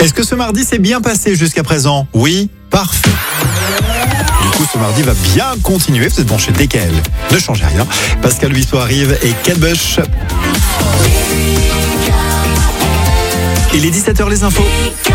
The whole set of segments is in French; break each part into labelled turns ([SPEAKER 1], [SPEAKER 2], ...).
[SPEAKER 1] Est-ce que ce mardi s'est bien passé jusqu'à présent? Oui, parfait. Du coup, ce mardi va bien continuer. Vous êtes branchés DKL. Ne changez rien. Pascal Huisseau arrive et Kate Bush. Il est 17h, les infos.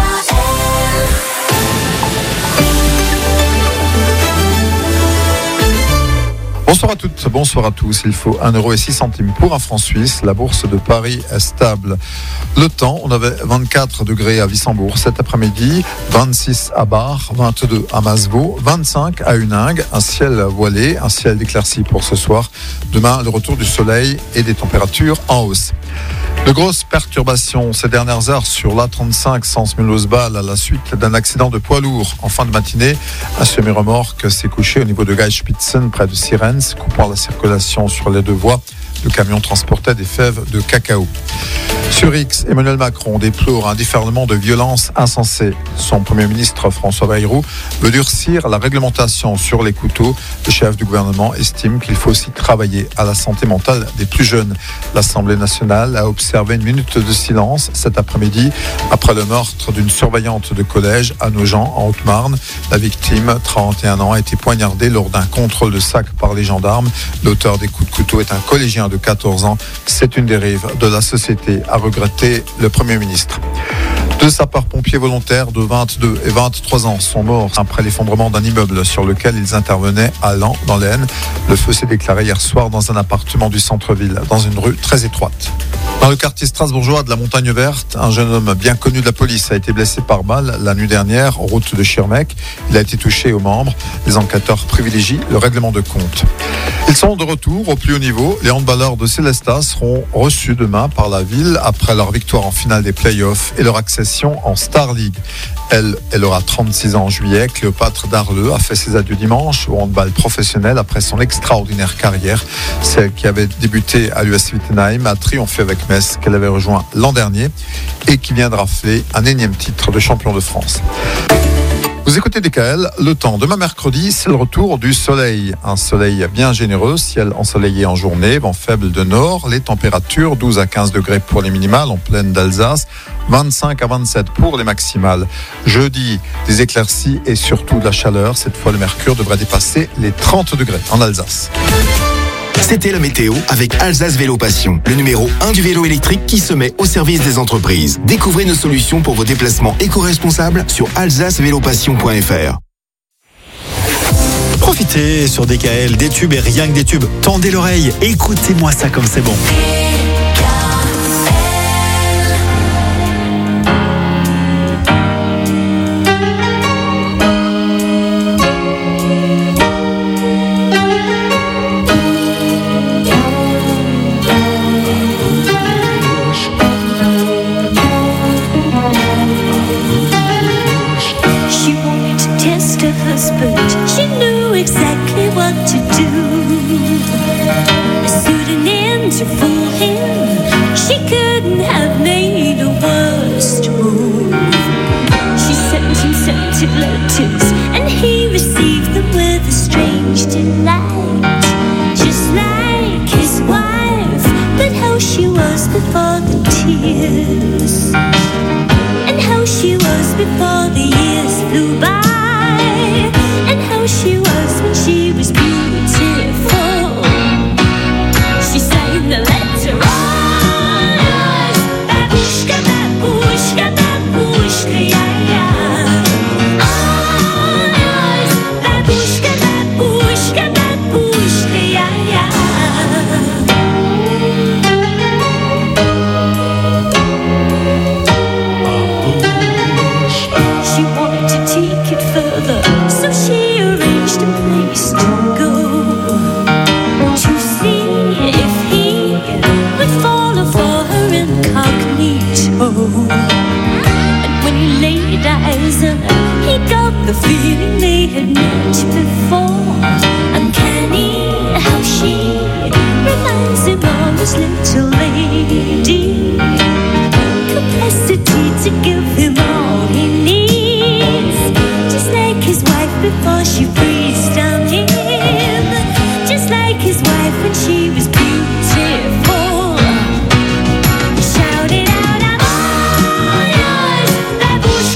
[SPEAKER 2] Bonsoir à toutes, bonsoir à tous. Il faut 1,06 € pour un franc suisse. La bourse de Paris est stable. Le temps, on avait 24 degrés à Wissembourg cet après-midi, 26 à Bar, 22 à Masevaux, 25 à Huningue. Un ciel voilé, un ciel éclairci pour ce soir. Demain, le retour du soleil et des températures en hausse. De grosses perturbations ces dernières heures sur l'A35 Sens-Mulhouse-Bâle à la suite d'un accident de poids lourd. En fin de matinée, un semi-remorque s'est couché au niveau de Geilspitzen près de Sirens, coupant la circulation sur les deux voies. Le camion transportait des fèves de cacao. Sur X, Emmanuel Macron déplore un déferlement de violence insensée. Son Premier ministre François Bayrou veut durcir la réglementation sur les couteaux. Le chef du gouvernement estime qu'il faut aussi travailler à la santé mentale des plus jeunes. L'Assemblée nationale a observé une minute de silence cet après-midi après le meurtre d'une surveillante de collège à Nogent, en Haute-Marne. La victime, 31 ans, a été poignardée lors d'un contrôle de sac par les gendarmes. L'auteur des coups de couteau est un collégien de 14 ans. C'est une dérive de la société, a regretté le Premier ministre. Deux sapeurs-pompiers volontaires de 22 et 23 ans sont morts après l'effondrement d'un immeuble sur lequel ils intervenaient à Laon, dans l'Aisne. Le feu s'est déclaré hier soir dans un appartement du centre-ville, dans une rue très étroite. Dans le quartier strasbourgeois de la Montagne Verte, un jeune homme bien connu de la police a été blessé par balle la nuit dernière, en route de Schirmeck. Il a été touché aux membres. Les enquêteurs privilégient le règlement de compte. Ils sont de retour au plus haut niveau. Les handballeurs de Célestat seront reçus demain par la ville après leur victoire en finale des playoffs et leur accession en Star League. Elle aura 36 ans en juillet. Cléopâtre Darleux a fait ses adieux dimanche au handball professionnel après son extraordinaire carrière. Celle qui avait débuté à l'US Wittenheim a triomphé avec Metz, qu'elle avait rejoint l'an dernier et qui vient de rafler un énième titre de champion de France. Vous écoutez DKL, le temps. Demain mercredi, c'est le retour du soleil. Un soleil bien généreux, ciel ensoleillé en journée, vent faible de nord, les températures 12 à 15 degrés pour les minimales en plaine d'Alsace, 25 à 27 pour les maximales. Jeudi, des éclaircies et surtout de la chaleur. Cette fois, le mercure devrait dépasser les 30 degrés en Alsace.
[SPEAKER 3] C'était la météo avec Alsace Vélo Passion, le numéro 1 du vélo électrique qui se met au service des entreprises. Découvrez nos solutions pour vos déplacements éco-responsables sur alsacevélopassion.fr.
[SPEAKER 1] Profitez sur DKL, des tubes et rien que des tubes. Tendez l'oreille, écoutez-moi ça comme c'est bon.
[SPEAKER 4] Shout it out, I'm all yours.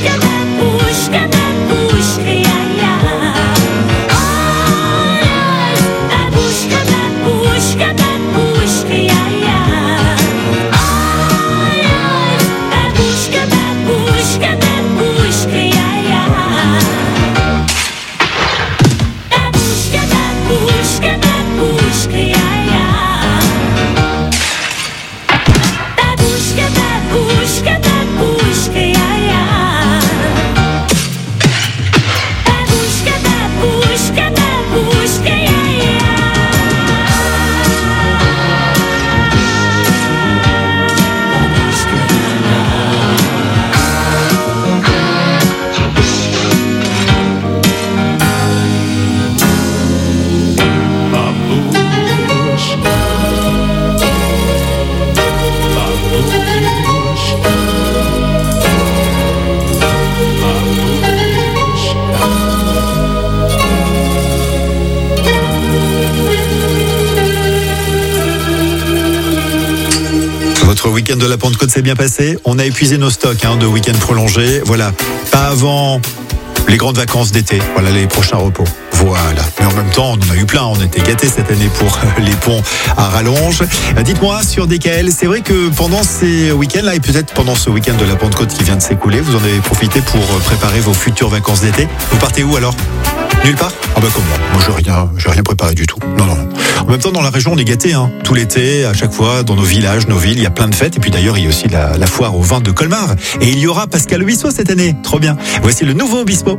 [SPEAKER 1] week-end de la Pentecôte s'est bien passé. On a épuisé nos stocks de week-end prolongés. Voilà, pas avant les grandes vacances d'été. Voilà, les prochains repos. Voilà. Mais en même temps, on en a eu plein. On était gâtés cette année pour les ponts à rallonge. Dites-moi sur DKL, c'est vrai que pendant ces week-ends-là et peut-être pendant ce week-end de la Pentecôte qui vient de s'écouler, vous en avez profité pour préparer vos futures vacances d'été. Vous partez où alors ? Nulle part ? Ah bah comment ? Moi j'ai rien préparé du tout. Non. En même temps, dans la région, on est gâtés. Tout l'été, à chaque fois, dans nos villages, nos villes, il y a plein de fêtes. Et puis d'ailleurs, il y a aussi la foire au vin de Colmar. Et il y aura Pascal Obispo cette année. Trop bien. Voici le nouveau Obispo.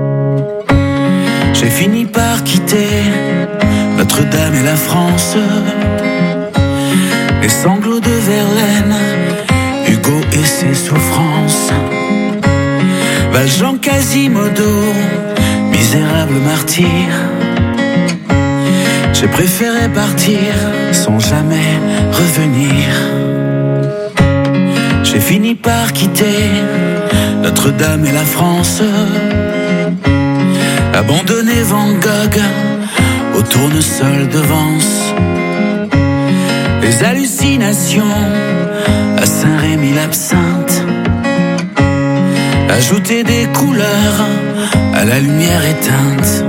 [SPEAKER 4] J'ai fini par quitter Notre-Dame et la France. Les sanglots de Verlaine, Hugo et ses souffrances. Valjean, Quasimodo, misérable martyr. J'ai préféré partir sans jamais revenir. J'ai fini par quitter Notre-Dame et la France. Abandonner Van Gogh au tournesol de Vence. Les hallucinations à Saint-Rémy-l'Absinthe. Ajouter des couleurs à la lumière éteinte.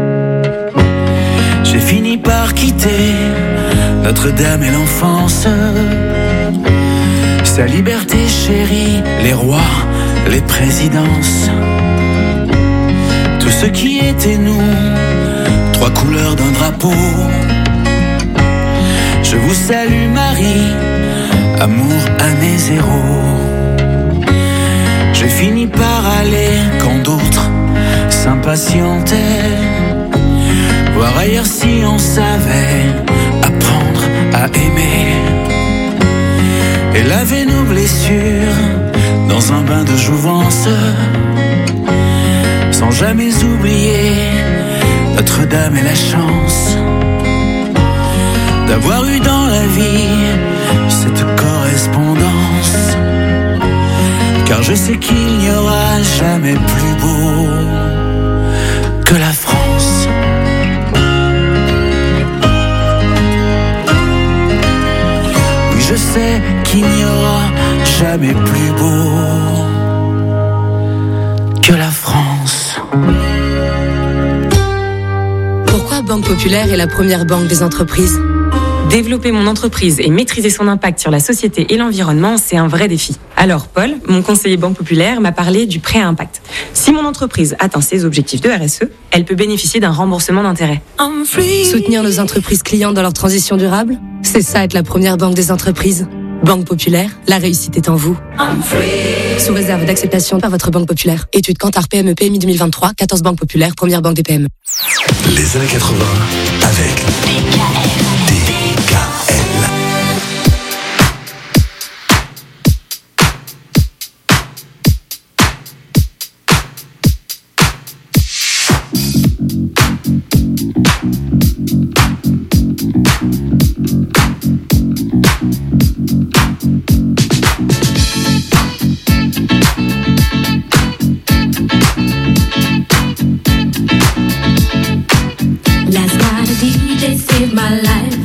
[SPEAKER 4] J'ai fini par quitter Notre-Dame et l'enfance. Sa liberté chérie, les rois, les présidences. Tout ce qui était nous, trois couleurs d'un drapeau. Je vous salue Marie, amour année zéro. J'ai fini par aller quand d'autres s'impatientaient. Voir ailleurs si on savait apprendre à aimer. Et laver nos blessures dans un bain de jouvence. Sans jamais oublier Notre-Dame et la chance d'avoir eu dans la vie cette correspondance. Car je sais qu'il n'y aura jamais plus beau que la France. Oui, je sais qu'il n'y aura jamais plus beau que la France.
[SPEAKER 5] Pourquoi Banque Populaire est la première banque des entreprises ?
[SPEAKER 6] Développer mon entreprise et maîtriser son impact sur la société et l'environnement, c'est un vrai défi. Alors Paul, mon conseiller Banque Populaire, m'a parlé du prêt à impact. Si mon entreprise atteint ses objectifs de RSE, elle peut bénéficier d'un remboursement d'intérêts.
[SPEAKER 5] Soutenir nos entreprises clients dans leur transition durable ? C'est ça être la première banque des entreprises. Banque Populaire, la réussite est en vous. Sous réserve d'acceptation par votre Banque Populaire. Étude Kantar PME PMI 2023, 14 banques populaires, première banque des PME.
[SPEAKER 3] Les années 80 avec DKL.
[SPEAKER 7] Last night a DJ saved my life.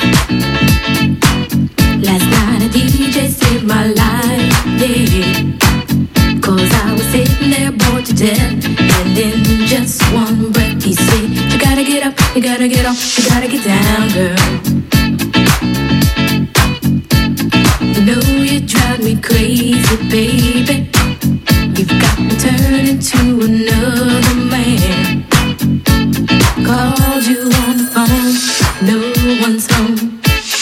[SPEAKER 7] Last night a DJ saved my life, yeah. 'Cause I was sitting there bored to death, and in just one breath he said, you gotta get up, you gotta get off, you gotta get down, girl. You know you drive me crazy, baby. You've got me turning to another man. Called you on the phone, no one's home.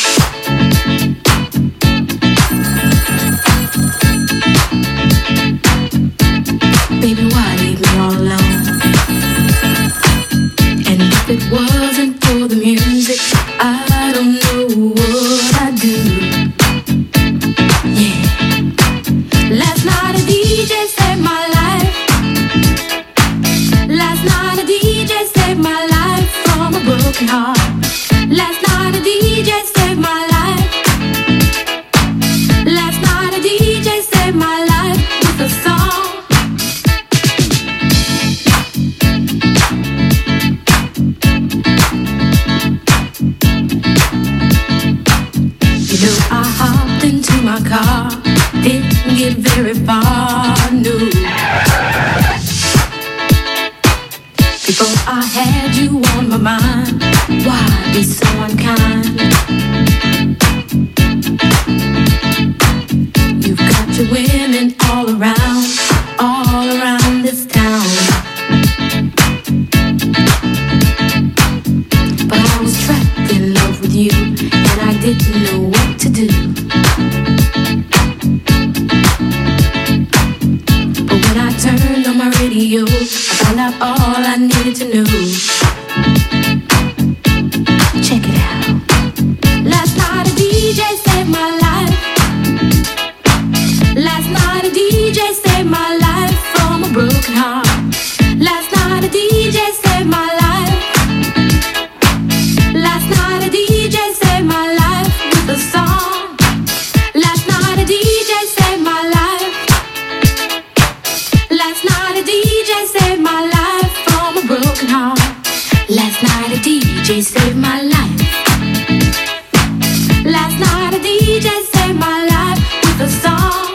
[SPEAKER 7] Baby, why leave me all alone? And if it wasn't for the music, I don't know what I'd do. Yeah. Last night a DJ saved my life. Last night a DJ saved my life from a broken heart. Last night a DJ saved my life. Last night a DJ saved my life with a song. You know I hopped into my car get very far, no. Before I had you on my mind, why be so unkind? You've got your women all around this town. But I was trapped in love with you, and I didn't know what to do. But when I turned on my radio, I found out all I needed to know. Check it out. Last night a DJ saved my life. Last night a DJ saved my life from a broken heart. Last night a DJ saved my life. Last night a DJ saved my life with a song. Last night a DJ saved my life. Last night a DJ saved my life from a broken heart. Last night a DJ saved my life. Last night a DJ saved my life with a song.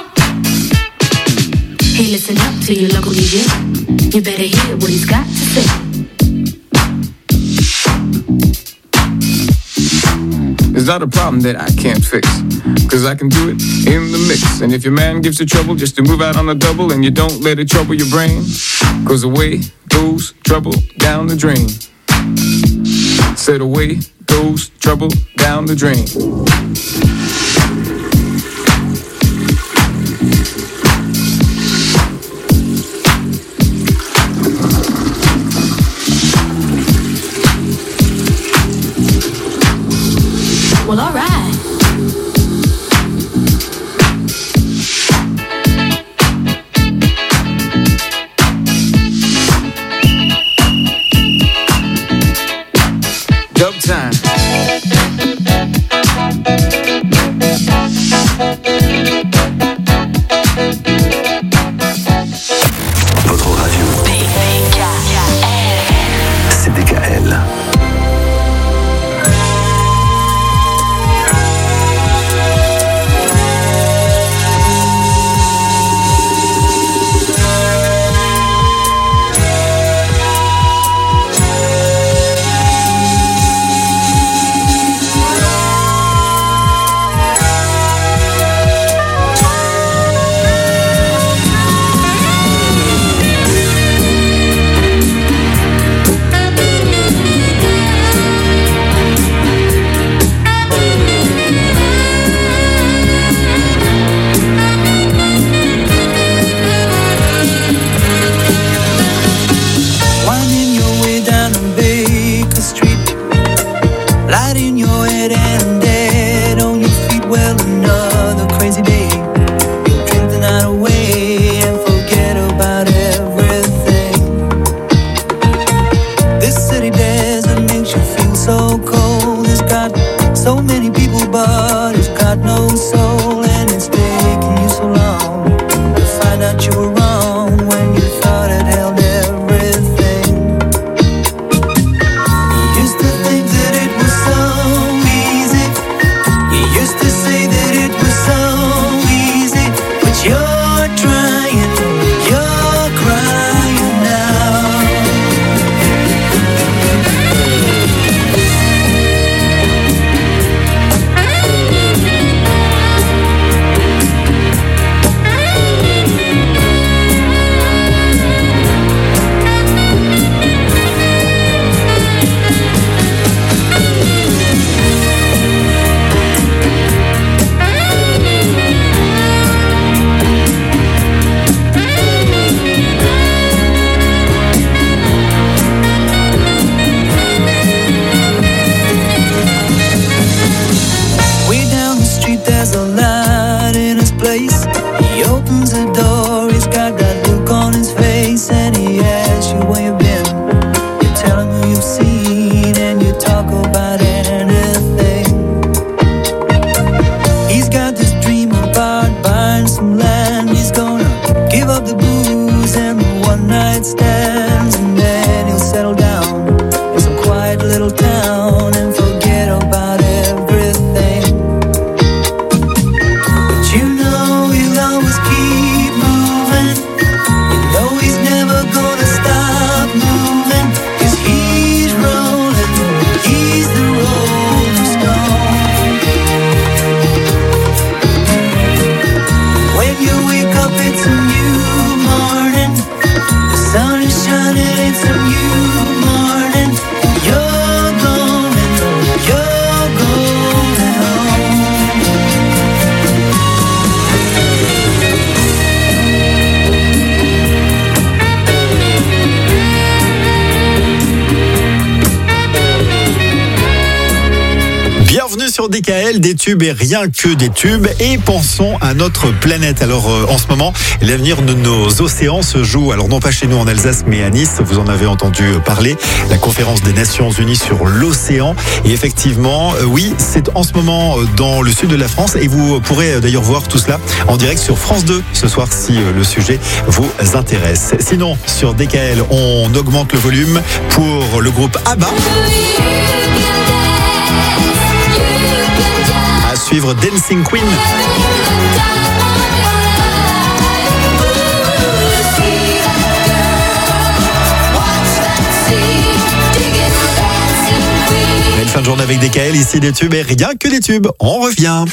[SPEAKER 7] Hey, listen up to your local DJ. You better hear what he's got to say.
[SPEAKER 8] It's not a problem that I can't fix, 'cause I can do it in the mix. And if your man gives you trouble just to move out on a double, and you don't let it trouble your brain, 'cause away goes trouble down the drain. Said away goes trouble down the drain.
[SPEAKER 7] Well, all right.
[SPEAKER 8] Dub time.
[SPEAKER 1] DKL, des tubes et rien que des tubes. Et pensons à notre planète. Alors en ce moment, l'avenir de nos océans se joue. Alors non pas chez nous en Alsace, mais à Nice. Vous en avez entendu parler. La conférence des Nations Unies sur l'océan. Et effectivement, oui, c'est en ce moment dans le sud de la France. Et vous pourrez d'ailleurs voir tout cela en direct sur France 2 ce soir si le sujet vous intéresse. Sinon, sur DKL, on augmente le volume pour le groupe ABBA. À suivre Dancing Queen. Belle fin de journée avec DKL, ici des tubes et rien que des tubes. On revient.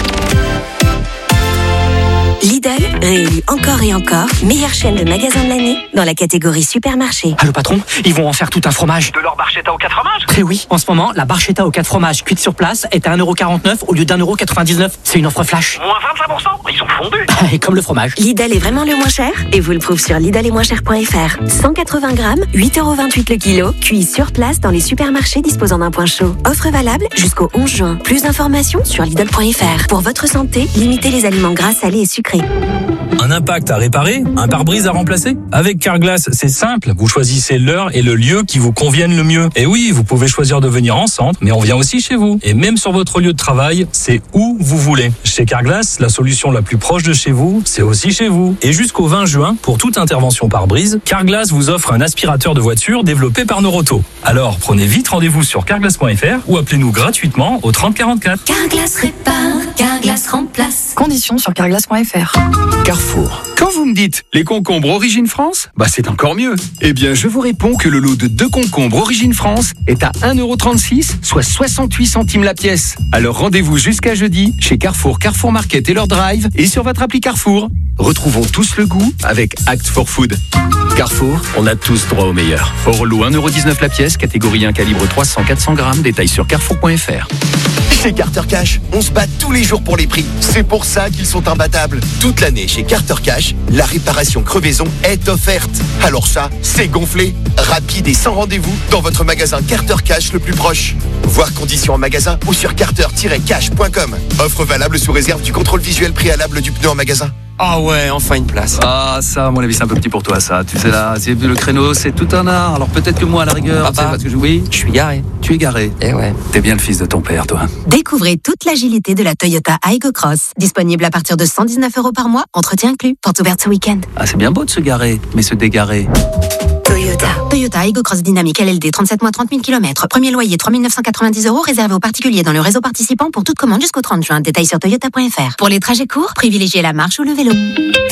[SPEAKER 9] Lidl réélu encore et encore meilleure chaîne de magasins de l'année dans la catégorie supermarché.
[SPEAKER 10] Allô patron, ils vont en faire tout un fromage.
[SPEAKER 11] De leur barchetta aux 4 fromages?
[SPEAKER 10] Eh oui, en ce moment, la barchetta aux 4 fromages cuite sur place est à 1,49€ au lieu d'1,99€. C'est une offre flash.
[SPEAKER 11] Moins 25%? Ils sont fondus.
[SPEAKER 10] Et comme le fromage.
[SPEAKER 9] Lidl est vraiment le moins cher et vous le prouve sur lidl-et-moins-cher.fr. 180 grammes, 8,28€ le kilo, cuit sur place dans les supermarchés disposant d'un point chaud. Offre valable jusqu'au 11 juin. Plus d'informations sur lidl.fr. Pour votre santé, limitez les aliments gras, salés et sucrés.
[SPEAKER 12] Un impact à réparer, un pare-brise à remplacer? Avec Carglass, c'est simple. Vous choisissez l'heure et le lieu qui vous conviennent le mieux. Et oui, vous pouvez choisir de venir en centre, mais on vient aussi chez vous. Et même sur votre lieu de travail, c'est où vous voulez. Chez Carglass, la solution la plus proche de chez vous, c'est aussi chez vous. Et jusqu'au 20 juin, pour toute intervention pare-brise, Carglass vous offre un aspirateur de voiture développé par Noroto. Alors, prenez vite rendez-vous sur carglass.fr ou appelez-nous gratuitement au 30 44.
[SPEAKER 7] Carglass répare, Carglass remplace.
[SPEAKER 13] Conditions sur carglass.fr.
[SPEAKER 14] Carrefour. Quand vous me dites les concombres Origine France, c'est encore mieux. Eh bien, je vous réponds que le lot de 2 concombres Origine France est à 1,36€, soit 68 centimes la pièce. Alors rendez-vous jusqu'à jeudi chez Carrefour, Carrefour Market et leur drive et sur votre appli Carrefour. Retrouvons tous le goût avec Act for Food. Carrefour, on a tous droit au meilleur. Hors lot 1,19€ la pièce, catégorie 1 calibre 300-400 grammes, détail sur carrefour.fr.
[SPEAKER 3] Chez Carter Cash, on se bat tous les jours pour les prix. C'est pour ça qu'ils sont imbattables. Toute l'année chez Carter Cash, la réparation crevaison est offerte. Alors ça, c'est gonflé, rapide et sans rendez-vous dans votre magasin Carter Cash le plus proche. Voir conditions en magasin ou sur carter-cash.com. Offre valable sous réserve du contrôle visuel préalable du pneu en magasin.
[SPEAKER 15] Ah ouais, enfin une place. Ah ça, à mon avis, c'est un peu petit pour toi ça. Tu sais là, le créneau, c'est tout un art. Alors peut-être que moi, à la rigueur,
[SPEAKER 16] Papa,
[SPEAKER 15] parce que oui,
[SPEAKER 16] je suis garé.
[SPEAKER 15] Tu es garé.
[SPEAKER 16] Eh ouais.
[SPEAKER 15] T'es bien le fils de ton père, toi.
[SPEAKER 9] Découvrez toute l'agilité de la Toyota Aygo Cross. Disponible à partir de 119€ par mois, entretien inclus. Porte ouverte ce week-end.
[SPEAKER 15] Ah, c'est bien beau de se garer, mais se dégarer.
[SPEAKER 9] Toyota Aygo Cross Dynamique LLD, 37 mois, 30 000 km. Premier loyer, 3 990€, réservé aux particuliers dans le réseau participant pour toute commande jusqu'au 30 juin. Détail sur toyota.fr. Pour les trajets courts, privilégiez la marche ou le vélo.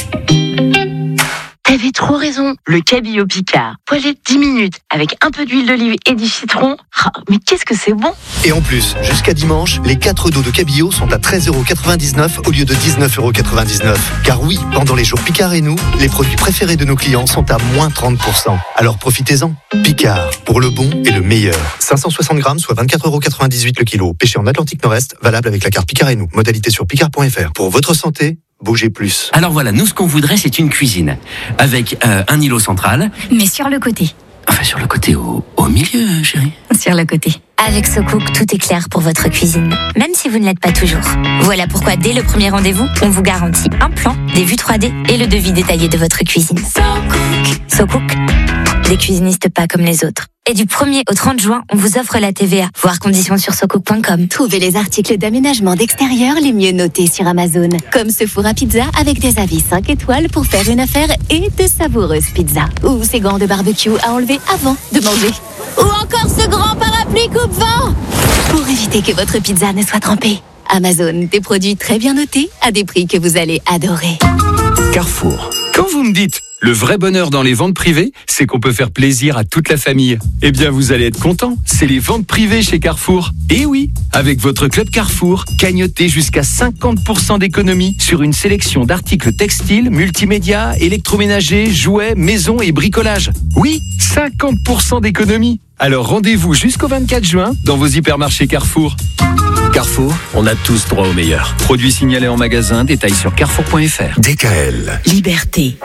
[SPEAKER 17] T'avais trop raison, le cabillaud Picard. Poêlé 10 minutes avec un peu d'huile d'olive et du citron. Ah, mais qu'est-ce que c'est bon!
[SPEAKER 3] Et en plus, jusqu'à dimanche, les 4 dos de cabillaud sont à 13,99€ au lieu de 19,99€. Car oui, pendant les jours Picard et nous, les produits préférés de nos clients sont à moins 30%. Alors profitez-en. Picard, pour le bon et le meilleur. 560 grammes, soit 24,98€ le kilo. Pêché en Atlantique Nord-Est, valable avec la carte Picard et nous. Modalité sur picard.fr. Pour votre santé, bougez plus.
[SPEAKER 18] Alors voilà, nous ce qu'on voudrait c'est une cuisine avec un îlot central.
[SPEAKER 19] Mais sur le côté.
[SPEAKER 18] Enfin sur le côté, au milieu chérie.
[SPEAKER 19] Sur le côté.
[SPEAKER 20] Avec SoCook, tout est clair pour votre cuisine, même si vous ne l'êtes pas toujours. Voilà pourquoi dès le premier rendez-vous, on vous garantit un plan, des vues 3D et le devis détaillé de votre cuisine. SoCook, des cuisinistes pas comme les autres. Et du 1er au 30 juin, on vous offre la TVA. Voir conditions sur socook.com.
[SPEAKER 21] Trouvez les articles d'aménagement d'extérieur les mieux notés sur Amazon. Comme ce four à pizza avec des avis 5 étoiles pour faire une affaire et de savoureuses pizzas. Ou ces gants de barbecue à enlever avant de manger. Ou encore ce grand parapluie coupe-vent pour éviter que votre pizza ne soit trempée. Amazon, des produits très bien notés à des prix que vous allez adorer.
[SPEAKER 14] Carrefour. Quand vous me dites le vrai bonheur dans les ventes privées, c'est qu'on peut faire plaisir à toute la famille. Eh bien, vous allez être content. C'est les ventes privées chez Carrefour. Et oui, avec votre club Carrefour, cagnotez jusqu'à 50% d'économie sur une sélection d'articles textiles, multimédia, électroménagers, jouets, maison et bricolage. Oui, 50% d'économie. Alors rendez-vous jusqu'au 24 juin dans vos hypermarchés Carrefour. Carrefour, on a tous droit au meilleur. Produits signalés en magasin, détails sur carrefour.fr.
[SPEAKER 3] DKL.
[SPEAKER 9] Liberté.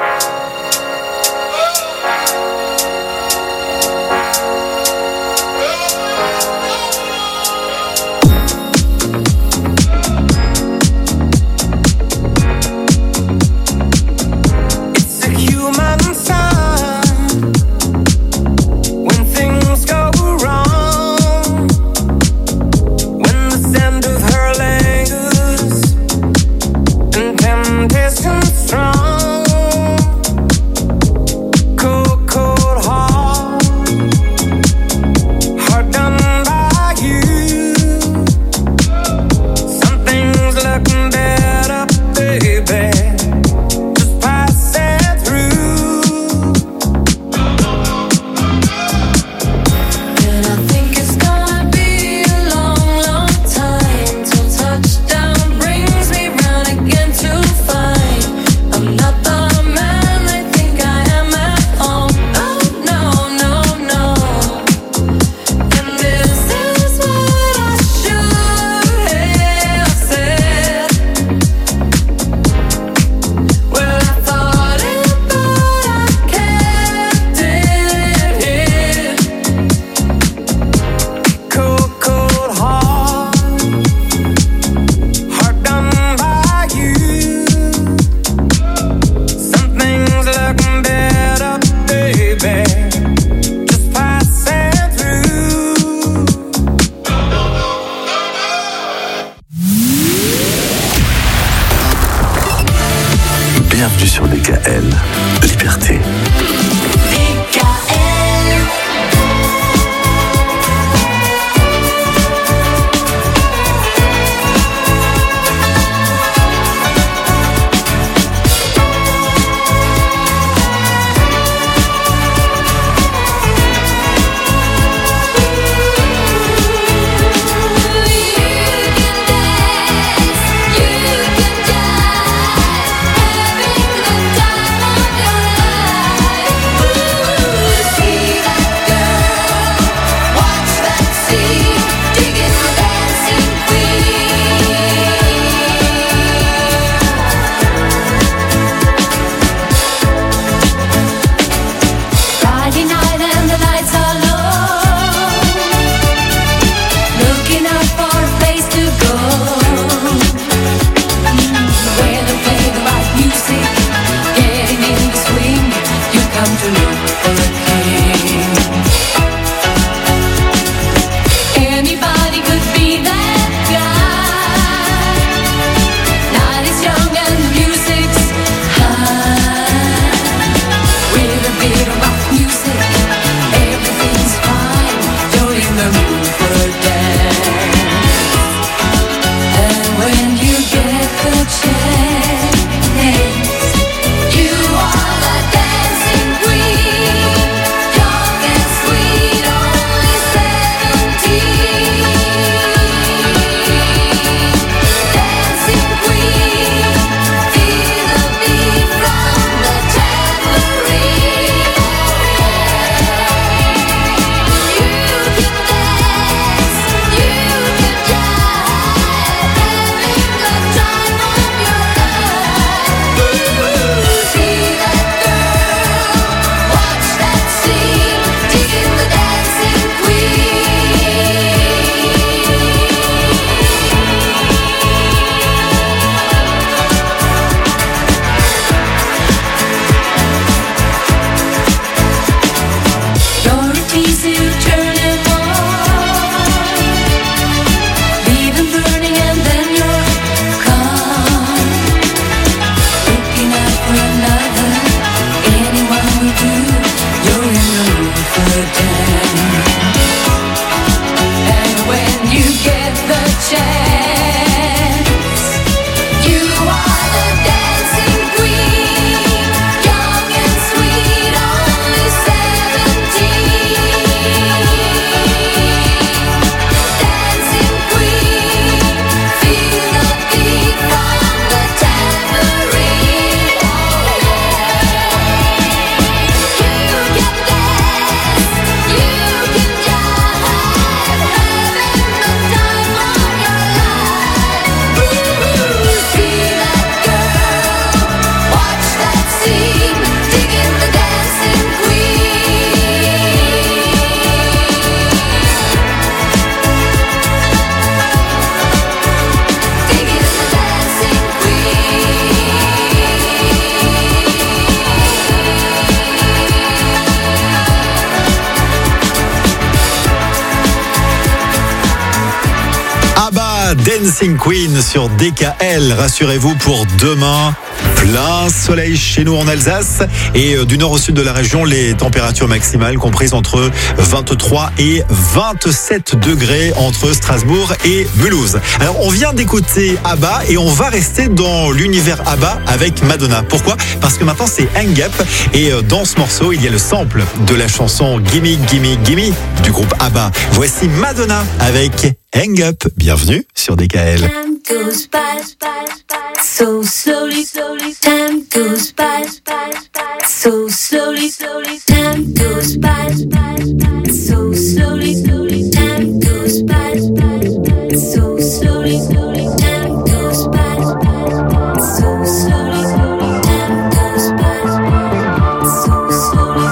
[SPEAKER 1] ABBA, Dancing Queen sur DKL. Rassurez-vous, pour demain, plein soleil chez nous en Alsace. Et du nord au sud de la région, les températures maximales comprises entre 23 et 27 degrés entre Strasbourg et Mulhouse. Alors, on vient d'écouter ABBA et on va rester dans l'univers ABBA avec Madonna. Pourquoi ? Parce que maintenant, c'est Hang Up. Et dans ce morceau, il y a le sample de la chanson Gimme, Gimme, Gimme du groupe ABBA. Voici Madonna avec Hang Up. Bienvenue sur DKL.
[SPEAKER 7] Time goes by so slowly, slowly. Time goes by so slowly, slowly. Time goes by so slowly, slowly. Time goes by so slowly, slowly. Time goes by so slowly, slowly. Time goes by so slowly.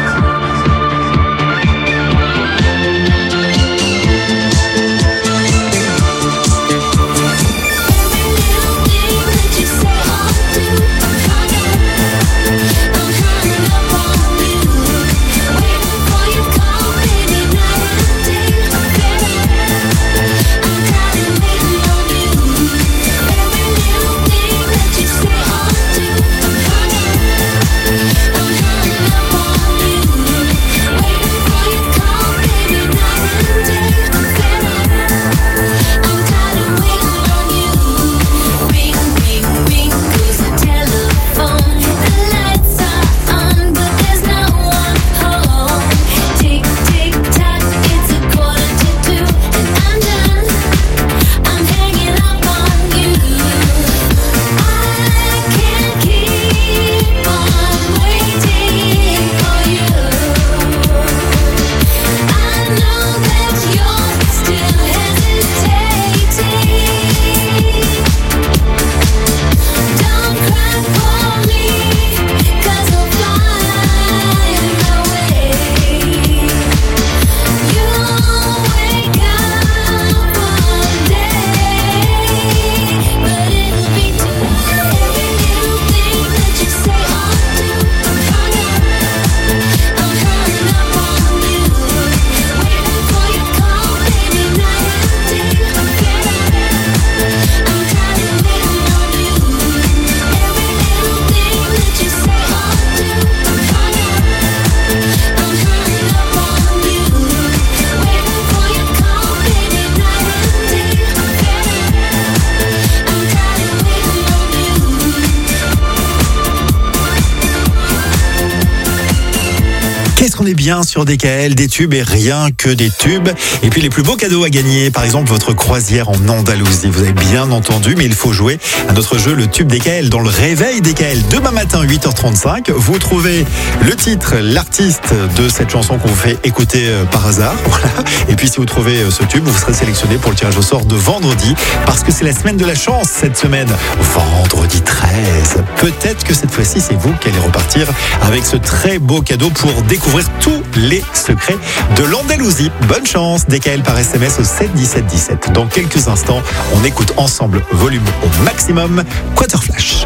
[SPEAKER 1] On est bien sur DKL, des tubes et rien que des tubes. Et puis les plus beaux cadeaux à gagner, par exemple votre croisière en Andalousie. Vous avez bien entendu, mais il faut jouer à notre jeu, le tube DKL, dans le réveil DKL. Demain matin, 8h35, vous trouvez le titre, l'artiste de cette chanson qu'on vous fait écouter par hasard. Voilà. Et puis si vous trouvez ce tube, vous serez sélectionné pour le tirage au sort de vendredi, parce que c'est la semaine de la chance cette semaine. Vendredi 13. Peut-être que cette fois-ci, c'est vous qui allez repartir avec ce très beau cadeau pour découvrir tous les secrets de l'Andalousie. Bonne chance, DKL par SMS au 7 17 17. Dans quelques instants, on écoute ensemble, volume au maximum, Quarter Flash.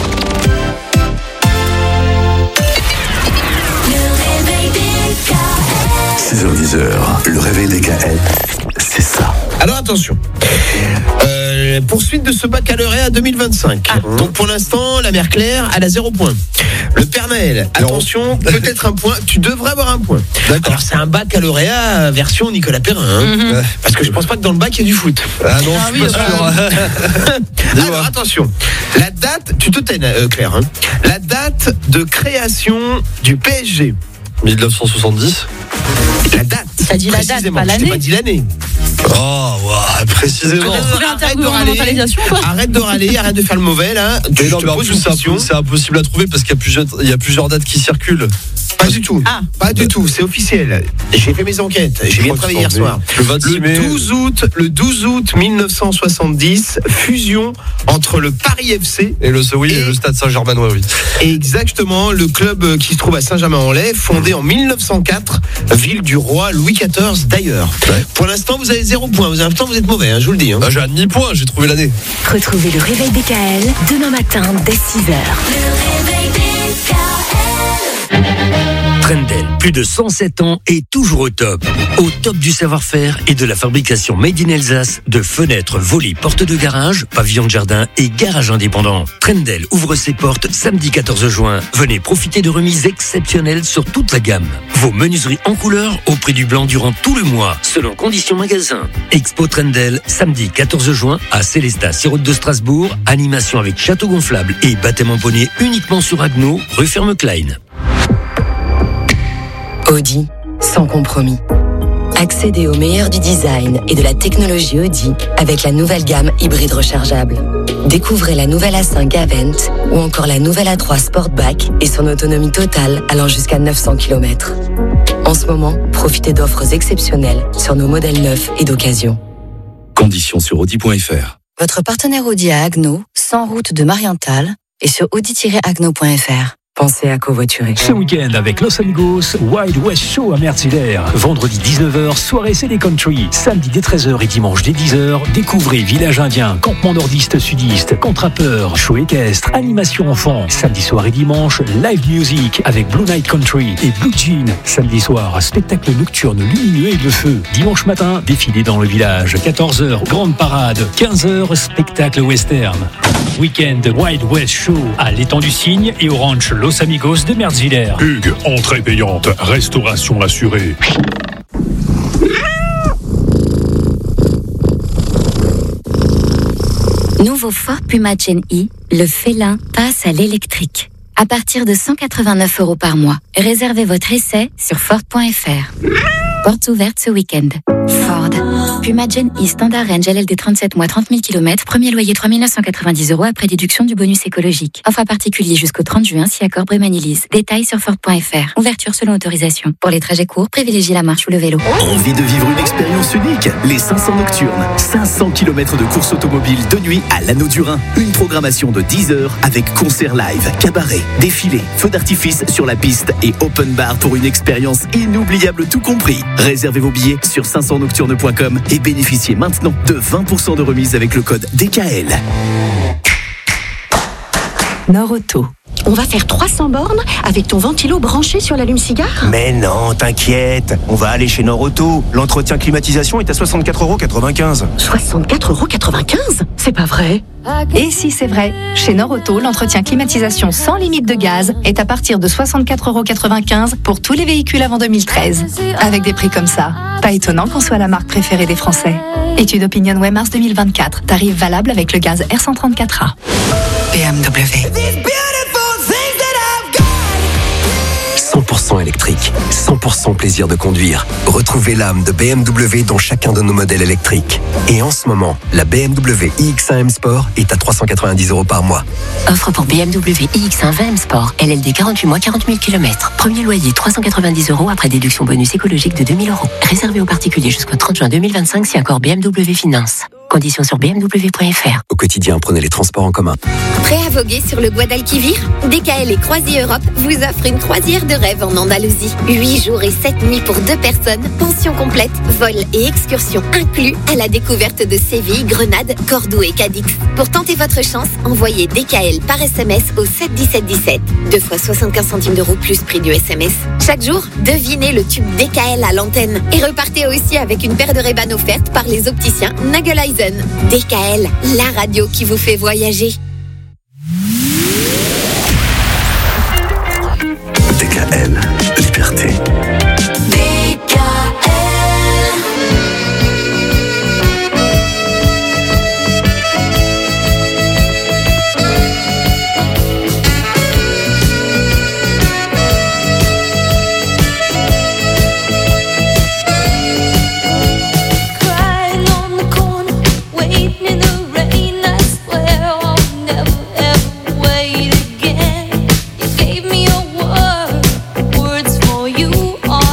[SPEAKER 3] « 6h-10h, le réveil DKL, c'est ça. »
[SPEAKER 13] Alors attention, poursuite de ce baccalauréat 2025. Donc pour l'instant, la mère Claire, elle a 0 point. Le Père Noël, attention, peut-être un point. Tu devrais avoir un point. D'accord. Alors c'est un baccalauréat version Nicolas Perrin. Hein, parce que je pense pas que dans le bac il y a du foot.
[SPEAKER 2] Ah non, je suis pas sûr.
[SPEAKER 13] Alors attention, la date, tu te tais Claire. Hein, la date de création du PSG.
[SPEAKER 2] 1970.
[SPEAKER 13] La date.
[SPEAKER 16] T'as dit la date, pas l'année.
[SPEAKER 13] Pas dit l'année.
[SPEAKER 2] Oh, wow, précisément.
[SPEAKER 13] Arrête de râler, arrête de faire le mauvais là.
[SPEAKER 2] Mais non, mais en plus, c'est impossible à trouver parce qu'il y a plusieurs dates qui circulent.
[SPEAKER 13] Pas du tout. Pas du tout, c'est officiel. J'ai fait mes enquêtes, j'ai bien travaillé hier soir. Le 12 août 1970, fusion entre le Paris FC
[SPEAKER 2] et le Stade Saint-Germain-en-Laye. Oui.
[SPEAKER 13] Exactement, le club qui se trouve à Saint-Germain-en-Laye, fondé en 1904, ville du roi Louis XIV d'ailleurs. Ouais. Pour l'instant, vous avez 0 point. Vous êtes mauvais, hein, je vous le dis. Hein.
[SPEAKER 2] J'ai un demi-point, j'ai trouvé l'année.
[SPEAKER 9] Retrouvez le réveil DKL demain matin dès 6h. Le réveil DKL.
[SPEAKER 16] Trendel, plus de 107 ans et toujours au top. Au top du savoir-faire et de la fabrication made in Alsace de fenêtres, volets, portes de garage, pavillons de jardin et garages indépendants. Trendel ouvre ses portes samedi 14 juin. Venez profiter de remises exceptionnelles sur toute la gamme. Vos menuiseries en couleur au prix du blanc durant tout le mois, selon conditions magasin. Expo Trendel, samedi 14 juin à Célestat, Route de Strasbourg. Animation avec château gonflable et baptême en poney uniquement sur Agno, rue Ferme-Klein.
[SPEAKER 5] Audi, sans compromis. Accédez au meilleur du design et de la technologie Audi avec la nouvelle gamme hybride rechargeable. Découvrez la nouvelle A5 Avent ou encore la nouvelle A3 Sportback et son autonomie totale allant jusqu'à 900 km. En ce moment, profitez d'offres exceptionnelles sur nos modèles neufs et d'occasion.
[SPEAKER 19] Conditions sur Audi.fr.
[SPEAKER 5] Votre partenaire Audi à Agno, 100 route de Marienthal et sur audi-agno.fr. Pensez à covoiturer.
[SPEAKER 22] Ce week-end avec Los Amigos, Wild West Show à Merzillaire. Vendredi 19h, soirée CD Country. Samedi dès 13h et dimanche dès 10h, découvrez village indien, campement nordiste sudiste, contre-rappeur, show équestre, animation enfant. Samedi soir et dimanche, live music avec Blue Night Country et Blue Jean. Samedi soir, spectacle nocturne lumineux et de feu. Dimanche matin, défilé dans le village. 14h, grande parade. 15h, spectacle western. Week-end Wild West Show à l'étang du Cygne et au ranch Los Amigos de Merzillaire.
[SPEAKER 23] Hugues, entrée payante, restauration assurée.
[SPEAKER 21] Nouveau Ford Puma Gen E, le félin passe à l'électrique. À partir de 189 € par mois. Réservez votre essai sur Ford.fr. Portes ouvertes ce week-end. Ford. Puma Gen E Standard Range LLD 37 mois 30 000 km. Premier loyer 3 990 € après déduction du bonus écologique. Offre à particulier jusqu'au 30 juin si accord Brémanilise. Détails sur Ford.fr. Ouverture selon autorisation. Pour les trajets courts, privilégiez la marche ou le vélo.
[SPEAKER 3] Envie de vivre une expérience unique? Les 500 Nocturnes. 500 km de course automobile de nuit à l'Anneau du Rhin. Une programmation de 10 heures avec concert live, cabaret, défilé, feux d'artifice sur la piste et open bar pour une expérience inoubliable tout compris. Réservez vos billets sur 500nocturnes.com et bénéficiez maintenant de 20% de remise avec le code DKL.
[SPEAKER 24] Nord-Auto. On va faire 300 bornes avec ton ventilo branché sur l'allume-cigare?
[SPEAKER 25] Mais non, t'inquiète, on va aller chez Nord-Auto. L'entretien climatisation est à 64,95 €.
[SPEAKER 24] 64,95 €? C'est pas vrai.
[SPEAKER 26] Et si c'est vrai, chez Nord-Auto, l'entretien climatisation sans limite de gaz est à partir de 64,95 € pour tous les véhicules avant 2013. Avec des prix comme ça, pas étonnant qu'on soit la marque préférée des Français. Étude Opinionway mars 2024. Tarif valable avec le gaz R134A.
[SPEAKER 27] BMW. 100% électrique, 100% plaisir de conduire. Retrouvez l'âme de BMW dans chacun de nos modèles électriques. Et en ce moment, la BMW iX1 M Sport est à 390 € par mois.
[SPEAKER 21] Offre pour BMW iX1 20 M Sport, LLD 48 mois 40 000 km. Premier loyer 390 € après déduction bonus écologique de 2 000 €. Réservé aux particuliers jusqu'au 30 juin 2025 si accord BMW Finance. Conditions sur bmw.fr.
[SPEAKER 27] Au quotidien, prenez les transports en commun.
[SPEAKER 28] Prêt à voguer sur le Guadalquivir? DKL et Croisiers Europe vous offrent une croisière de rêve en Andalousie. 8 jours et 7 nuits pour 2 personnes, pension complète, vol et excursion inclus à la découverte de Séville, Grenade, Cordoue et Cadix. Pour tenter votre chance, envoyez DKL par SMS au 7 17 17. 2 fois 75 centimes d'euros plus prix du SMS. Chaque jour, devinez le tube DKL à l'antenne et repartez aussi avec une paire de Ray-Ban offerte par les opticiens Nagel-Eisen. DKL, la radio qui vous fait voyager.
[SPEAKER 27] DKL, liberté.
[SPEAKER 7] Gave me a word, words for you are.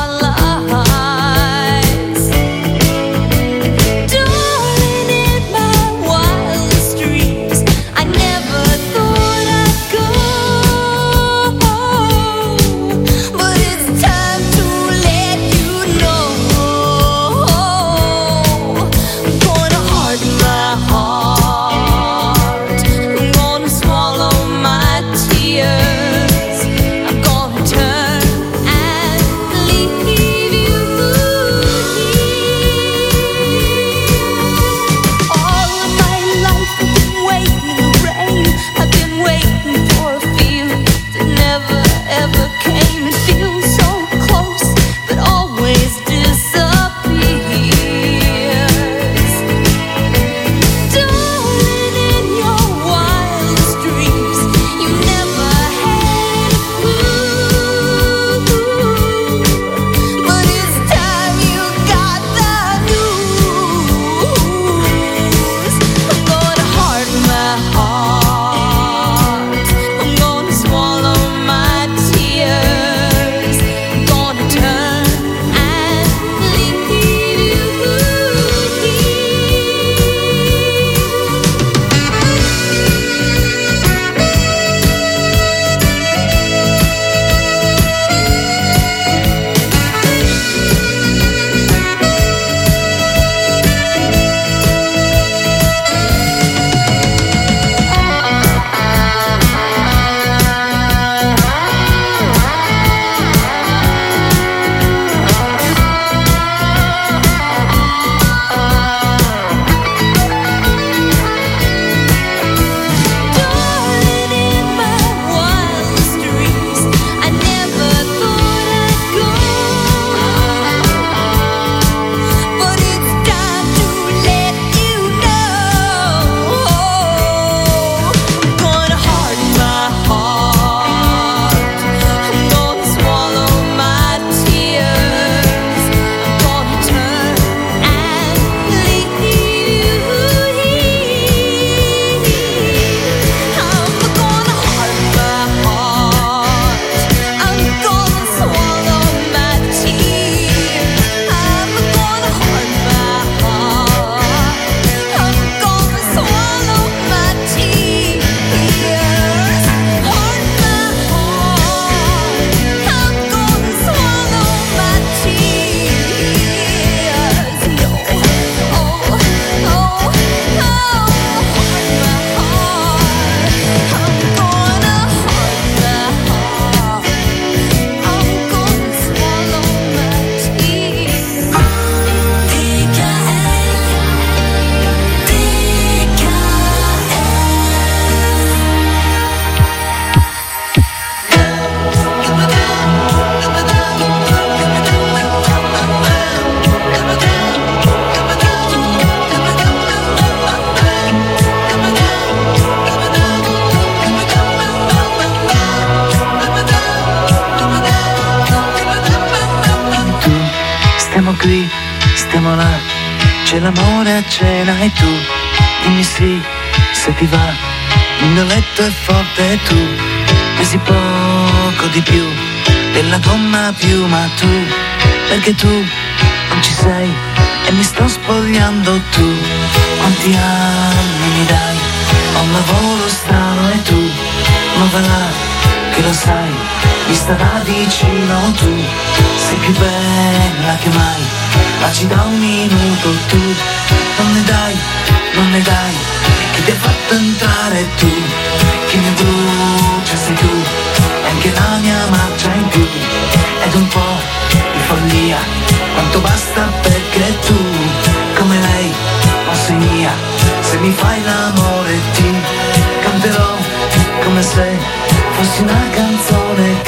[SPEAKER 4] qui, stiamo là, c'è l'amore a cena e tu, dimmi sì, se ti va, il mio letto è forte e tu, pesi poco di più, della gomma più, ma tu, perché tu non ci sei e mi sto spogliando tu, quanti anni mi dai, ho un lavoro strano e tu, ma va là, che lo sai, mi sta da vicino tu, sei più bella che mai, ma ci da un minuto tu, non ne dai, che ti ha fatto entrare tu, che mi brucia sei tu, e anche la mia marcia in più, ed un po' di follia, quanto basta perché tu, come lei, non sei mia, se mi fai l'amore ti canterò, come se fossi una canzone,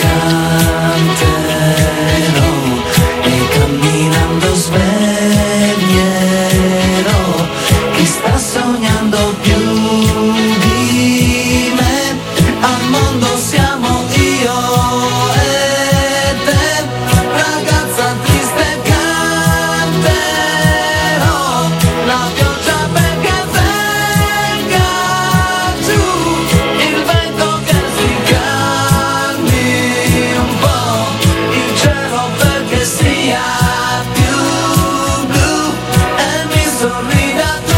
[SPEAKER 4] canterò, e camminando sveglierò chi sta sognando più di me, al mondo siamo io e te, ragazza triste canterò, la pioggia perché venga giù, il vento che si calmi un po', il cielo perché sia più blu e mi sorrida tu.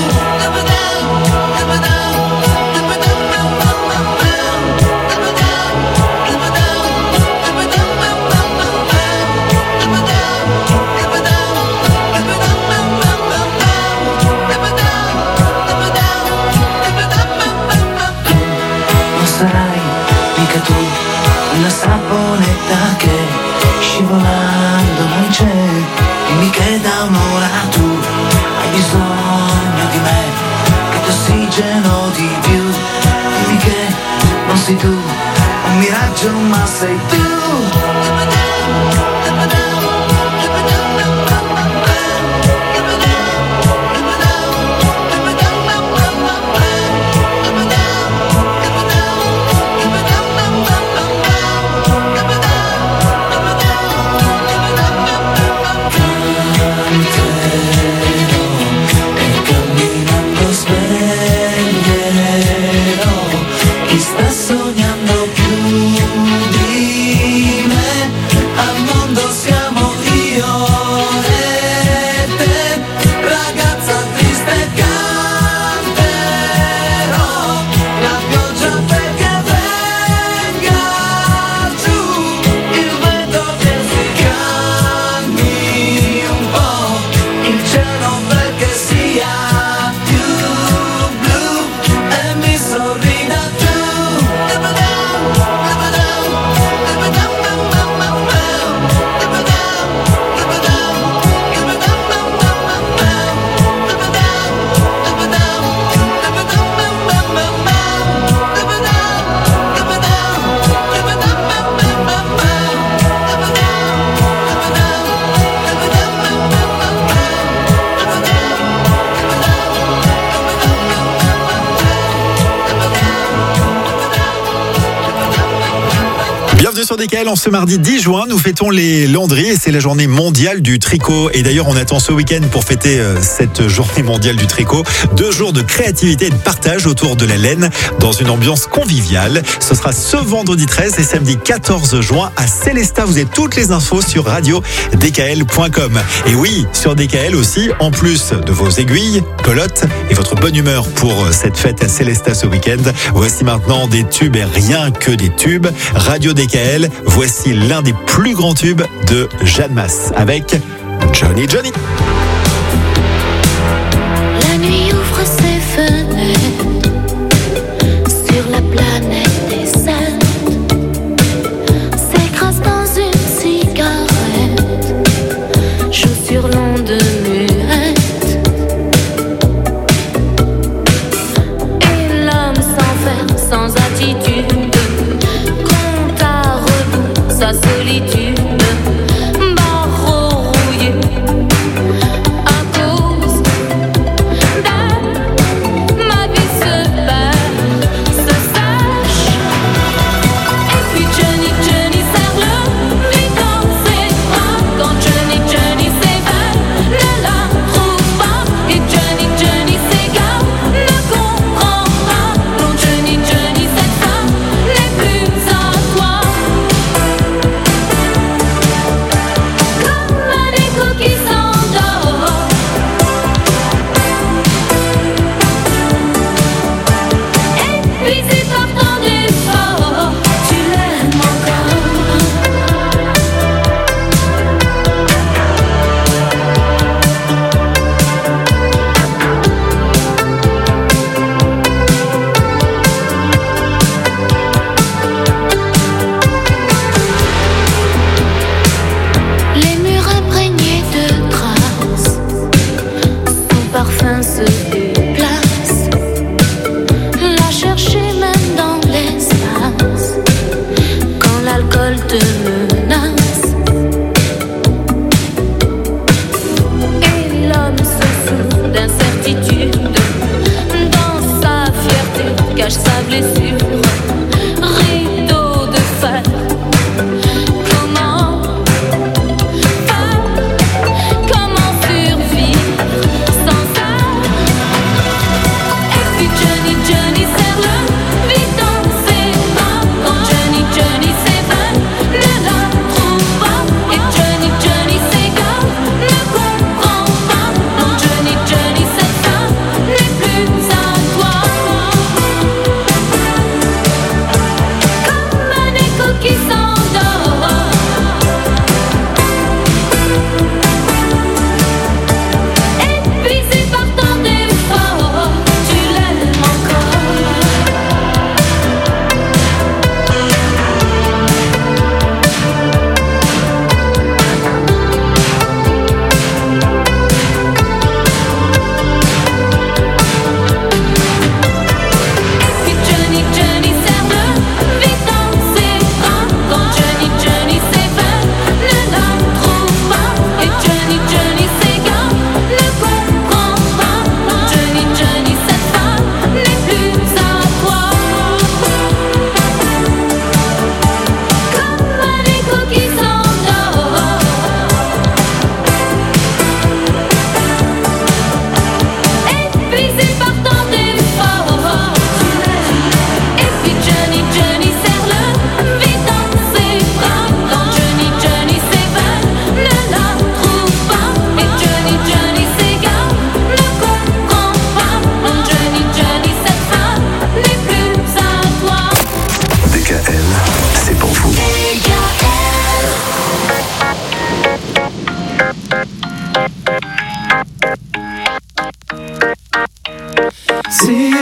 [SPEAKER 4] Non sarai mica tu, una saponetta che scivolando non c'è, dimmi che da un'ora tu hai bisogno di me, che ti ossigeno di più, dimmi che non sei tu, un miraggio ma sei tu. Chi sta sognando più di me, al mondo siamo io e te, ragazza triste canterò, la pioggia perché venga giù, il vento che si calmi un po', il cielo perché sia più blu e mi sorrida tu.
[SPEAKER 1] Bienvenue sur DKL, en ce mardi 10 juin, nous fêtons les Landry et c'est la journée mondiale du tricot. Et d'ailleurs, on attend ce week-end pour fêter cette journée mondiale du tricot 2 jours de créativité et de partage autour de la laine dans une ambiance conviviale. Ce sera ce vendredi 13 et samedi 14 juin à Célestat. Vous avez toutes les infos sur radio-dkl.com. Et oui, sur DKL aussi, en plus de vos aiguilles, pelotes et votre bonne humeur pour cette fête à Célestat ce week-end, voici maintenant des tubes et rien que des tubes. Radio DKL, voici l'un des plus grands tubes de Jeanne Masse avec Johnny Johnny.
[SPEAKER 7] La nuit ouvre ses fenêtres sur la planète des saints, s'écrase dans une cigarette, joue sur l'onde muette, et l'homme s'enferme sans attitude, compte à rebours sa solitude. Johnny, Johnny, serre-le, lui dans ses bras. Quand Johnny, Johnny s'éveille,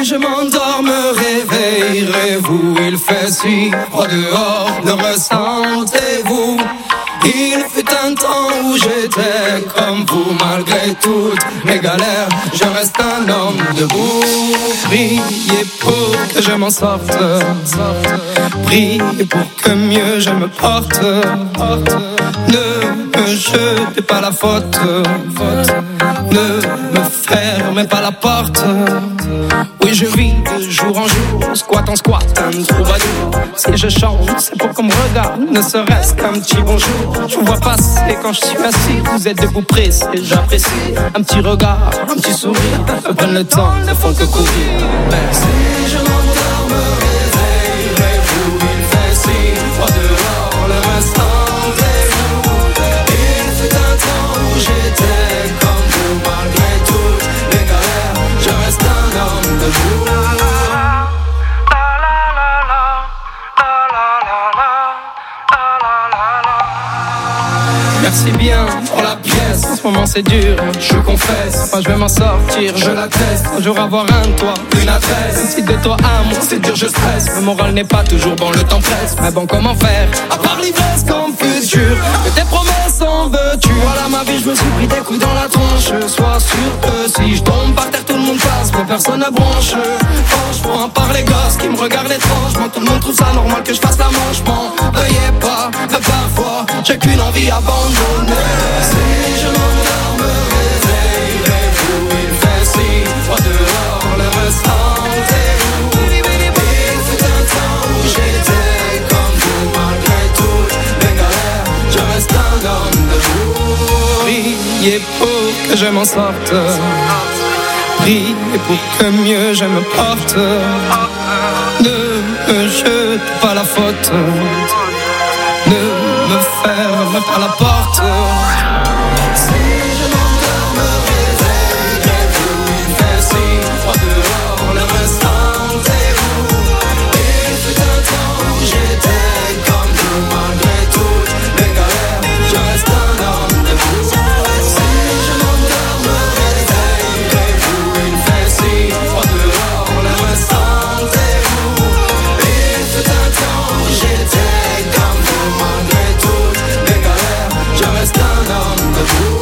[SPEAKER 6] je m'endors, me réveillerez-vous? Il fait si froid dehors, le ressentez-vous? Il fut un temps où j'étais comme vous, malgré toutes mes galères, je reste un homme debout. Priez pour que je m'en sorte, priez pour que mieux je me porte. Ne me jetez pas la faute, ne me fermez pas la porte. Oui, je vis de jour en jour, squat en squat, un troubadour. Si je chante, c'est pour qu'on me regarde, ne serait-ce qu'un petit bonjour. Je vous vois passer quand je suis assis, vous êtes debout pressé, j'apprécie. Un petit regard, un petit sourire, me prennent le temps, ne font que courir. Si je m'endors, me réveillerez-vous? Il fait si froid dehors, le restantez-vous? Il fut un temps où j'étais comme vous, malgré toutes les galères, je reste un homme debout. Merci bien pour la pièce, en ce moment c'est dur, je confesse. Moi je vais m'en sortir, je l'atteste. Un jour avoir un toit, une adresse. Même si de toi à moi c'est dur, je stresse. Le moral n'est pas toujours bon, le temps presse. Mais bon, comment faire, à part l'ivresse comme futur, que tes promesses en veux-tu? Voilà ma vie, je me suis pris des coups dans la tronche. Sois sûr que si je tombe par terre, tout le monde passe, mais personne ne bronche. Franchement, à part les gosses qui me regardent étrangement, tout le monde trouve ça normal que je fasse la manche. M'en veuillez pas, mais parfois j'ai qu'une envie abandonnée. Si je m'endors, me réveillerez-vous? Il fait si froid dehors, le restantez-vous? Il fut un temps où j'étais comme vous, malgré toutes mes galères, je reste un homme debout. Priez pour que je m'en sorte, priez pour que mieux je me porte. Ne me jete pas la faute, ne me ferme pas la porte. Si je m'endors, me réveillerez-vous? Il fait si froid dehors, le restantez-vous? Il fut un temps où j'étais comme vous, malgré toutes mes galères, je reste un homme debout. Si je m'endors, me réveillerez-vous? Il fait si froid dehors, le restantez-vous? Il fut un temps où j'étais comme vous, malgré toutes mes galères, je reste un homme debout.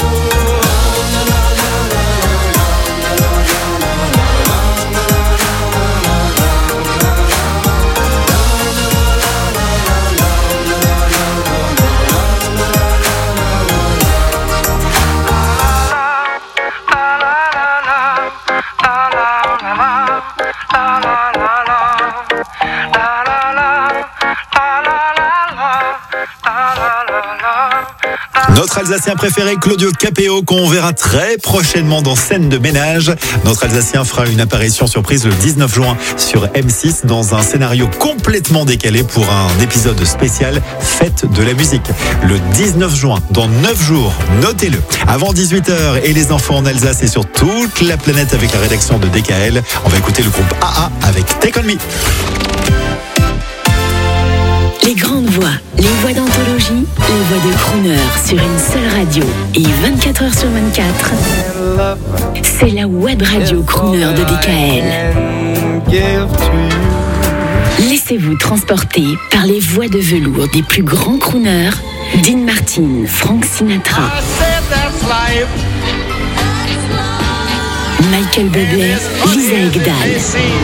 [SPEAKER 1] Notre Alsacien préféré, Claudio Capéo, qu'on verra très prochainement dans Scène de ménage. Notre Alsacien fera une apparition surprise le 19 juin sur M6 dans un scénario complètement décalé pour un épisode spécial Fête de la musique. Le 19 juin, dans 9 jours, notez-le. Avant 18h, et les enfants en Alsace et sur toute la planète avec la rédaction de DKL. On va écouter le groupe AA avec Take On Me.
[SPEAKER 8] Les grandes voix, les voix d'anthologie, les voix de crooner sur une seule radio et 24 heures sur 24. C'est la web radio crooner de DKL. Laissez-vous transporter par les voix de velours des plus grands crooners, Dean Martin, Frank Sinatra, Michael Bublé, Lisa Ekdahl.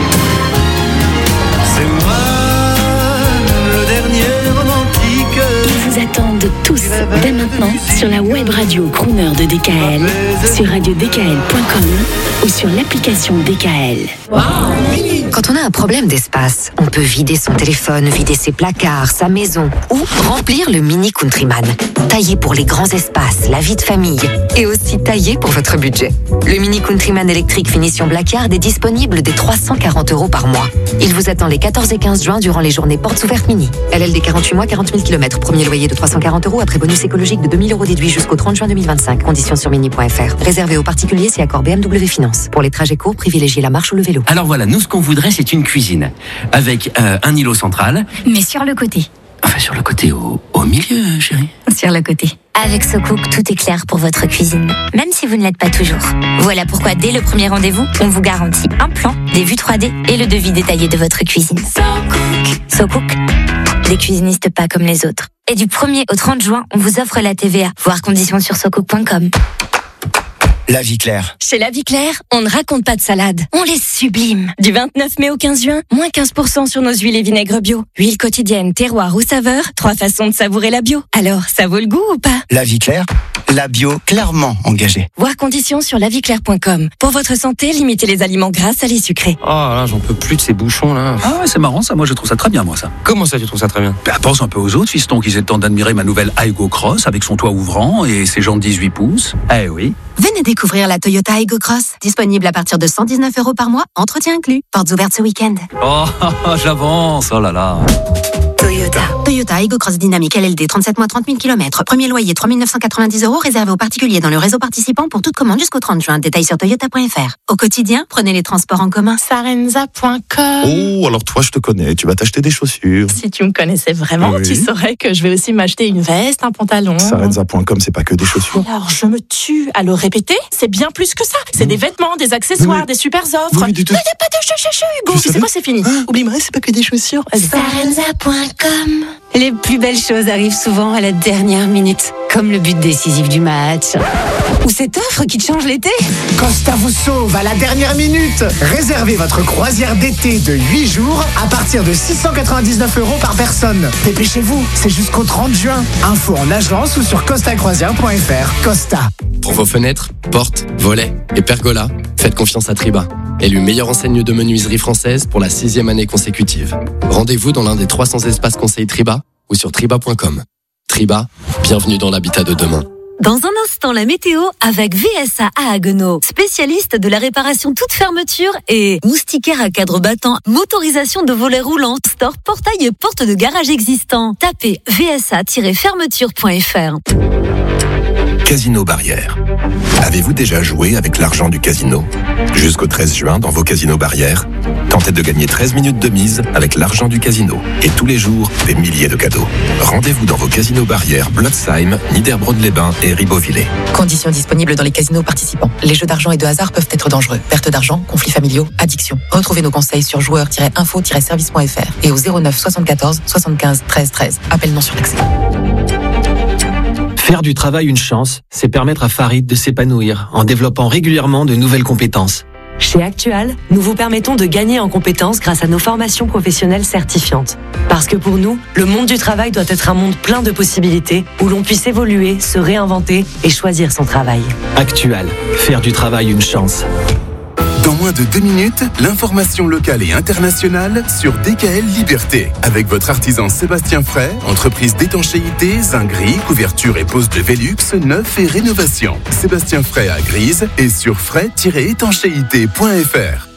[SPEAKER 8] Ils vous attendent tous dès maintenant sur la web radio crooner de DKL, sur radiodkl.com ou sur l'application DKL.
[SPEAKER 10] Quand on a un problème d'espace, on peut vider son téléphone, vider ses placards, sa maison ou remplir le Mini Countryman. Taillé pour les grands espaces, la vie de famille et aussi taillé pour votre budget. Le Mini Countryman électrique finition Blackard est disponible dès 340 € par mois. Il vous attend les 14 et 15 juin durant les journées portes ouvertes Mini. LLD 48 mois, 40 000 km. Premier loyer de 340 € après bonus écologique de 2 000 € déduit jusqu'au 30 juin 2025. Conditions sur mini.fr. Réservé aux particuliers, c'est accord BMW Finance. Pour les trajets courts, privilégiez la marche ou le vélo.
[SPEAKER 11] Alors voilà, nous ce qu'on voudrait, c'est une cuisine avec un îlot central.
[SPEAKER 21] Mais sur le côté.
[SPEAKER 11] Enfin, sur le côté, au milieu, chérie.
[SPEAKER 21] Sur le côté. Avec SoCook, tout est clair pour votre cuisine, même si vous ne l'êtes pas toujours. Voilà pourquoi dès le premier rendez-vous, on vous garantit un plan, des vues 3D et le devis détaillé de votre cuisine. SoCook, des cuisinistes pas comme les autres. Et du 1er au 30 juin, on vous offre la TVA. Voir conditions sur socook.com.
[SPEAKER 25] La Vie Claire.
[SPEAKER 21] Chez La Vie Claire, on ne raconte pas de salade, on les sublime. Du 29 mai au 15 juin, moins 15% sur nos huiles et vinaigres bio. Huile quotidienne, terroir ou saveur, 3 façons de savourer la bio. Alors, ça vaut le goût ou pas?
[SPEAKER 25] La Vie Claire, la bio clairement engagée.
[SPEAKER 21] Voir conditions sur laviclaire.com. Pour votre santé, limitez les aliments gras, salés, sucrés.
[SPEAKER 11] Oh là, j'en peux plus de ces bouchons là.
[SPEAKER 2] Ah ouais, c'est marrant ça, moi je trouve ça très bien moi ça.
[SPEAKER 11] Comment ça tu trouves ça très bien?
[SPEAKER 2] Bah, pense un peu aux autres fistons qui s'étendent d'admirer ma nouvelle Aygo Cross avec son toit ouvrant et ses jantes 18 pouces. Eh oui.
[SPEAKER 12] Venez découvrir la Toyota Aygo Cross, disponible à partir de 119 € par mois, entretien inclus. Portes ouvertes ce week-end.
[SPEAKER 2] Oh, j'avance, oh là là.
[SPEAKER 12] Toyota Aygo Cross Dynamique LLD, 37 mois, 30 000 km. Premier loyer, 3 990 €, réservé aux particuliers dans le réseau participant pour toute commande jusqu'au 30 juin. Détails sur toyota.fr. Au quotidien, prenez les transports en commun.
[SPEAKER 13] Sarenza.com.
[SPEAKER 14] Oh, alors toi, je te connais. Tu vas t'acheter des chaussures.
[SPEAKER 13] Si tu me connaissais vraiment,
[SPEAKER 14] Oui.
[SPEAKER 13] tu saurais que je vais aussi m'acheter une veste, un pantalon.
[SPEAKER 14] Sarenza.com, c'est pas que des chaussures.
[SPEAKER 13] Alors, je me tue à le répéter, c'est bien plus que ça. C'est des vêtements, des accessoires, des super offres.
[SPEAKER 14] Oui, du tout.
[SPEAKER 13] Non, il n'y a pas de chouchou, Hugo. Tu sais quoi, c'est fini. Oublie-moi, c'est pas que des chaussures.
[SPEAKER 21] Sarenza.com.
[SPEAKER 10] Les plus belles choses arrivent souvent à la dernière minute, comme le but décisif du match. Ou cette offre qui te change l'été.
[SPEAKER 15] Costa vous sauve à la dernière minute. Réservez votre croisière d'été de 8 jours à partir de 699 € par personne. Dépêchez-vous, c'est jusqu'au 30 juin. Info en agence ou sur costacroisière.fr. Costa.
[SPEAKER 17] Pour vos fenêtres, portes, volets et pergolas, faites confiance à Triba. Élu meilleure enseigne de menuiserie française pour la 6e année consécutive. Rendez-vous dans l'un des 300 espaces conseils Triba ou sur triba.com. Triba, bienvenue dans l'habitat de demain.
[SPEAKER 18] Dans un instant, la météo avec VSA à Haguenau, spécialiste de la réparation toute fermeture et moustiquaire à cadre battant, motorisation de volets roulants, store, portail et porte de garage existants. Tapez vsa-fermeture.fr.
[SPEAKER 3] Casino Barrière. Avez-vous déjà joué avec l'argent du casino? Jusqu'au 13 juin, dans vos casinos Barrière, tentez de gagner 13 minutes de mise avec l'argent du casino. Et tous les jours, des milliers de cadeaux. Rendez-vous dans vos casinos Barrière, Blotzheim, Niederbronn-les-Bains et Ribeauvillé.
[SPEAKER 20] Conditions disponibles dans les casinos participants. Les jeux d'argent et de hasard peuvent être dangereux. Perte d'argent, conflits familiaux, addiction. Retrouvez nos conseils sur joueurs-info-service.fr et au 09 74 75 13 13. Appel non surtaxé.
[SPEAKER 29] Faire du travail une chance, c'est permettre à Farid de s'épanouir en développant régulièrement de nouvelles compétences.
[SPEAKER 30] Chez Actual, nous vous permettons de gagner en compétences grâce à nos formations professionnelles certifiantes. Parce que pour nous, le monde du travail doit être un monde plein de possibilités où l'on puisse évoluer, se réinventer et choisir son travail.
[SPEAKER 29] Actual, faire du travail une chance.
[SPEAKER 3] Dans moins de 2 minutes, l'information locale et internationale sur DKL Liberté. Avec votre artisan Sébastien Fray, entreprise d'étanchéité, zinguerie, couverture et pose de Velux, neuf et rénovation. Sébastien Fray à Grise et sur fray-étanchéité.fr.